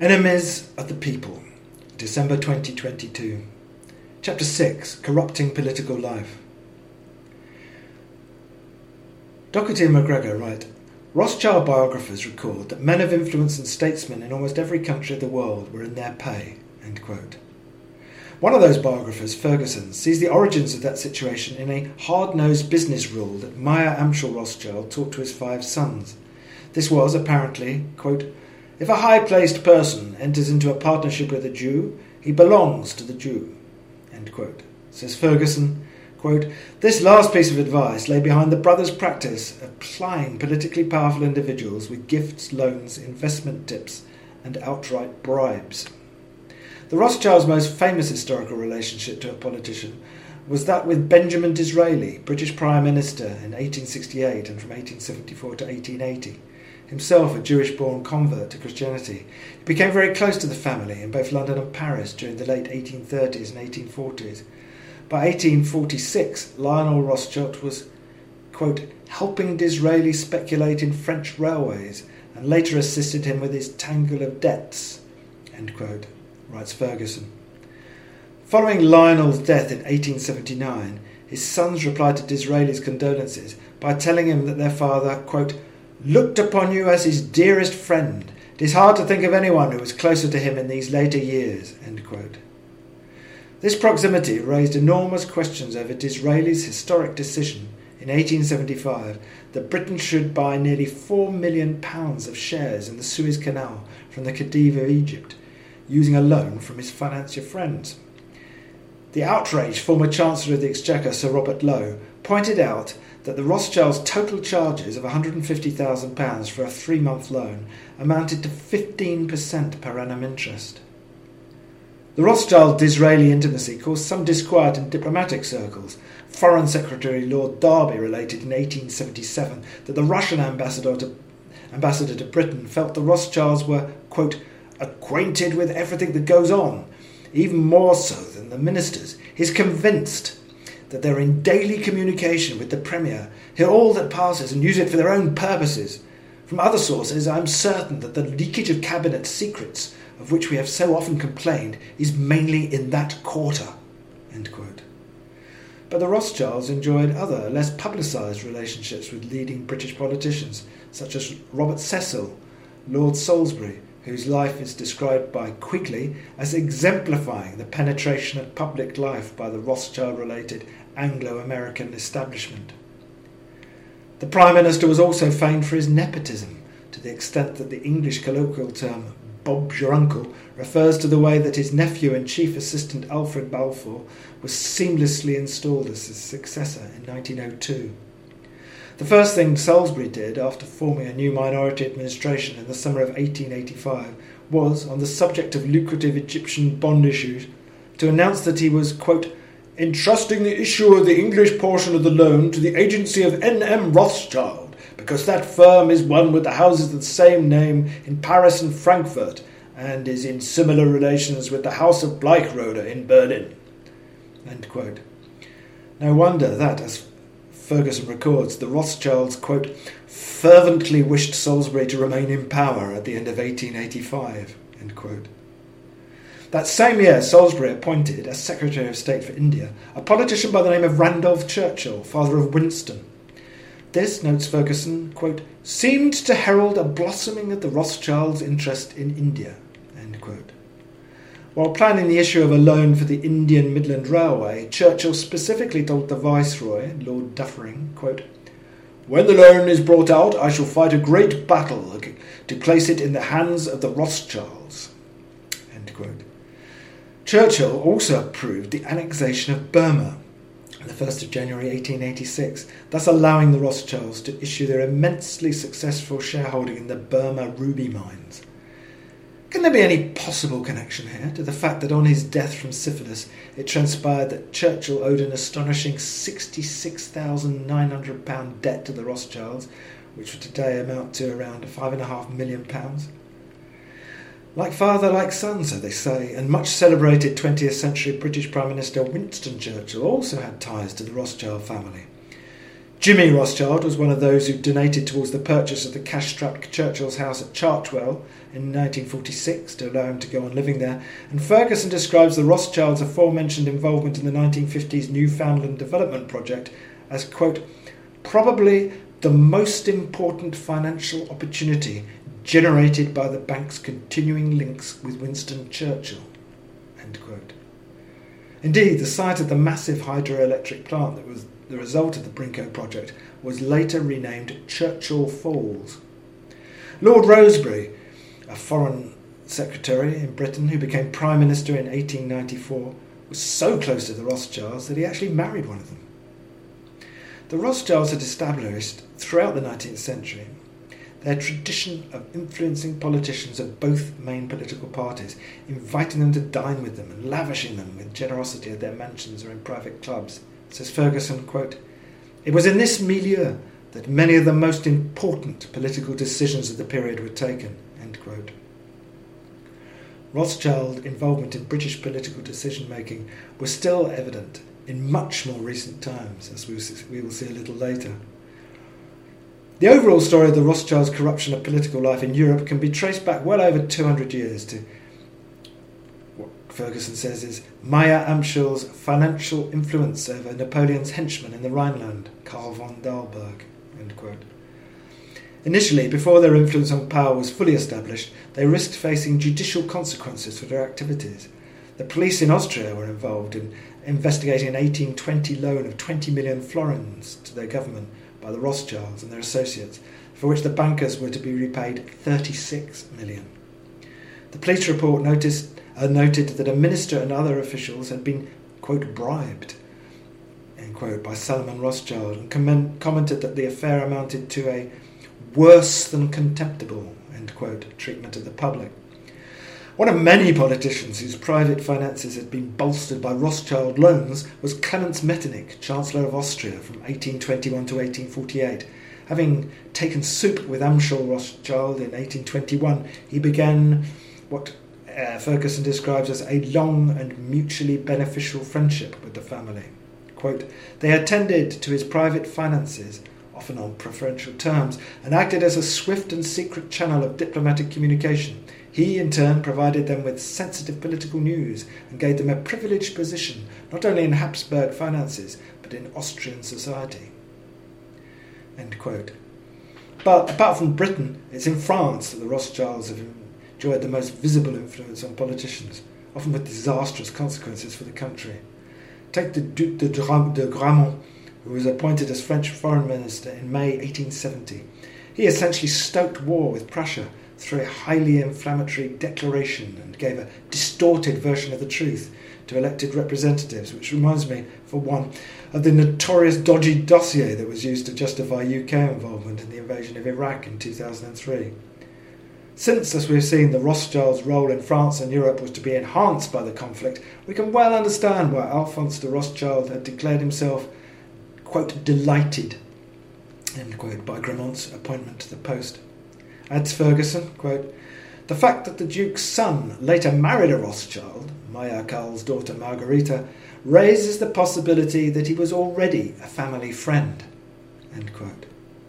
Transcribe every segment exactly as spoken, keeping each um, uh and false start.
Enemies of the People, December twenty twenty-two. Chapter six, Corrupting Political Life. Doherty and McGregor write, Rothschild biographers record that men of influence and statesmen in almost every country of the world were in their pay. End quote. One of those biographers, Ferguson, sees the origins of that situation in a hard-nosed business rule that Meyer Amschel Rothschild taught to his five sons. This was, apparently, quote, if a high-placed person enters into a partnership with a Jew, he belongs to the Jew. End quote. Says Ferguson, quote, this last piece of advice lay behind the brothers' practice of plying politically powerful individuals with gifts, loans, investment tips, and outright bribes. The Rothschilds' most famous historical relationship to a politician was that with Benjamin Disraeli, British Prime Minister in eighteen sixty-eight and from eighteen seventy-four to eighteen eighty. Himself a Jewish-born convert to Christianity, he became very close to the family in both London and Paris during the late eighteen thirties and eighteen forties. By eighteen forty-six, Lionel Rothschild was, quote, helping Disraeli speculate in French railways and later assisted him with his tangle of debts, end quote, writes Ferguson. Following Lionel's death in eighteen seventy-nine, his sons replied to Disraeli's condolences by telling him that their father, quote, looked upon you as his dearest friend. It is hard to think of anyone who was closer to him in these later years, end quote. This proximity raised enormous questions over Disraeli's historic decision in eighteen seventy-five that Britain should buy nearly four million pounds of shares in the Suez Canal from the Khedive of Egypt, using a loan from his financier friends. The outraged former Chancellor of the Exchequer, Sir Robert Lowe, pointed out that the Rothschilds' total charges of one hundred fifty thousand pounds for a three-month loan amounted to fifteen percent per annum interest. The Rothschild-Disraeli intimacy caused some disquiet in diplomatic circles. Foreign Secretary Lord Derby related in eighteen seventy-seven that the Russian ambassador to, ambassador to Britain felt the Rothschilds were, quote, acquainted with everything that goes on, even more so than the ministers. He's convinced that they're in daily communication with the Premier, hear all that passes and use it for their own purposes. From other sources, I'm certain that the leakage of cabinet secrets, of which we have so often complained, is mainly in that quarter. End quote. But the Rothschilds enjoyed other, less publicised relationships with leading British politicians, such as Robert Cecil, Lord Salisbury, whose life is described by Quigley as exemplifying the penetration of public life by the Rothschild-related Anglo-American establishment. The Prime Minister was also famed for his nepotism, to the extent that the English colloquial term Bob's your uncle refers to the way that his nephew and chief assistant Alfred Balfour was seamlessly installed as his successor in nineteen oh two. The first thing Salisbury did after forming a new minority administration in the summer of eighteen eighty-five was, on the subject of lucrative Egyptian bond issues, to announce that he was, quote, entrusting the issue of the English portion of the loan to the agency of N M Rothschild, because that firm is one with the houses of the same name in Paris and Frankfurt, and is in similar relations with the House of Bleichroder in Berlin. End quote. No wonder that, as Ferguson records, the Rothschilds, quote, fervently wished Salisbury to remain in power at the end of eighteen eighty-five, end quote. That same year, Salisbury appointed, as Secretary of State for India, a politician by the name of Randolph Churchill, father of Winston. This, notes Ferguson, quote, seemed to herald a blossoming of the Rothschilds' interest in India, end quote. While planning the issue of a loan for the Indian Midland Railway, Churchill specifically told the Viceroy, Lord Dufferin, quote, when the loan is brought out, I shall fight a great battle to place it in the hands of the Rothschilds, end quote. Churchill also approved the annexation of Burma on the first of January eighteen eighty-six, thus allowing the Rothschilds to issue their immensely successful shareholding in the Burma ruby mines. Can there be any possible connection here to the fact that on his death from syphilis it transpired that Churchill owed an astonishing sixty-six thousand nine hundred pounds debt to the Rothschilds, which would today amount to around five and a half million pounds? Like father, like son, so they say, and much celebrated twentieth century British Prime Minister Winston Churchill also had ties to the Rothschild family. Jimmy Rothschild was one of those who donated towards the purchase of the cash-strapped Churchill's house at Chartwell in nineteen forty-six to allow him to go on living there, and Ferguson describes the Rothschilds' aforementioned involvement in the nineteen fifties Newfoundland Development Project as, quote, probably the most important financial opportunity generated by the bank's continuing links with Winston Churchill, end quote. Indeed, the site of the massive hydroelectric plant that was the result of the Brinko project was later renamed Churchill Falls. Lord Rosebery, a foreign secretary in Britain who became Prime Minister in eighteen ninety-four, was so close to the Rothschilds that he actually married one of them. The Rothschilds had established, throughout the nineteenth century, their tradition of influencing politicians of both main political parties, inviting them to dine with them and lavishing them with generosity at their mansions or in private clubs. Says Ferguson, quote, it was in this milieu that many of the most important political decisions of the period were taken, end quote. Rothschild involvement in British political decision-making was still evident in much more recent times, as we will see a little later. The overall story of the Rothschilds' corruption of political life in Europe can be traced back well over two hundred years to what Ferguson says is Meyer Amschel's financial influence over Napoleon's henchman in the Rhineland, Karl von Dalberg, end quote. Initially, before their influence on power was fully established, they risked facing judicial consequences for their activities. The police in Austria were involved in investigating an eighteen twenty loan of twenty million florins to their government by the Rothschilds and their associates, for which the bankers were to be repaid thirty-six million. The police report noticed, uh, noted that a minister and other officials had been, quote, bribed, end quote, by Salomon Rothschild, and comment, commented that the affair amounted to a worse than contemptible, end quote, treatment of the public. One of many politicians whose private finances had been bolstered by Rothschild loans was Clemens Metternich, Chancellor of Austria from eighteen twenty-one to eighteen forty-eight. Having taken soup with Amschel Rothschild in eighteen twenty-one, he began what uh, Ferguson describes as a long and mutually beneficial friendship with the family. Quote, they attended to his private finances, often on preferential terms, and acted as a swift and secret channel of diplomatic communication. He, in turn, provided them with sensitive political news and gave them a privileged position, not only in Habsburg finances, but in Austrian society. End quote. But apart from Britain, it's in France that the Rothschilds have enjoyed the most visible influence on politicians, often with disastrous consequences for the country. Take the Duc de, Gra- de Gramont, who was appointed as French foreign minister in May eighteen seventy. He essentially stoked war with Prussia through a highly inflammatory declaration and gave a distorted version of the truth to elected representatives, which reminds me, for one, of the notorious dodgy dossier that was used to justify U K involvement in the invasion of Iraq in two thousand three. Since, as we've seen, the Rothschilds' role in France and Europe was to be enhanced by the conflict, we can well understand why Alphonse de Rothschild had declared himself, quote, delighted, end quote, by Gramont's appointment to the post. Adds Ferguson, quote, the fact that the Duke's son later married a Rothschild, Meyer Karl's daughter Margarita, raises the possibility that he was already a family friend, end quote.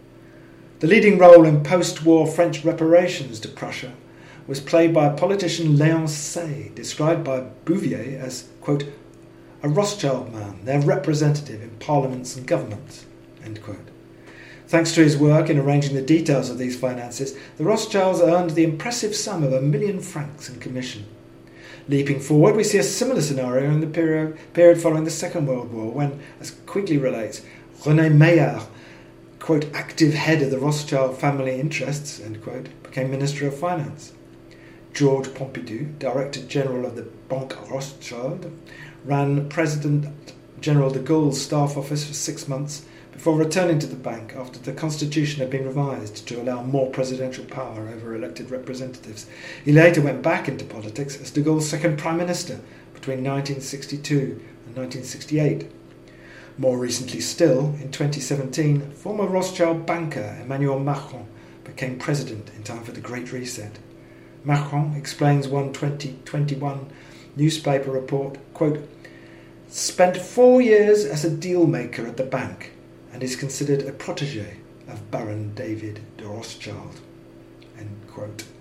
The leading role in post-war French reparations to Prussia was played by politician Léon Say, described by Bouvier as, quote, a Rothschild man, their representative in parliaments and governments, end quote. Thanks to his work in arranging the details of these finances, the Rothschilds earned the impressive sum of a million francs in commission. Leaping forward, we see a similar scenario in the period, period following the Second World War, when, as Quigley relates, René Maillard, quote, active head of the Rothschild family interests, end quote, became Minister of Finance. Georges Pompidou, Director General of the Banque Rothschild, ran President General de Gaulle's staff office for six months before returning to the bank after the constitution had been revised to allow more presidential power over elected representatives. He later went back into politics as de Gaulle's second Prime Minister between nineteen sixty-two and nineteen sixty-eight. More recently still, in twenty seventeen, former Rothschild banker Emmanuel Macron became president in time for the Great Reset. Macron explains one twenty twenty-one newspaper report, quote, spent four years as a deal maker at the bank and is considered a protege of Baron David de Rothschild." End quote.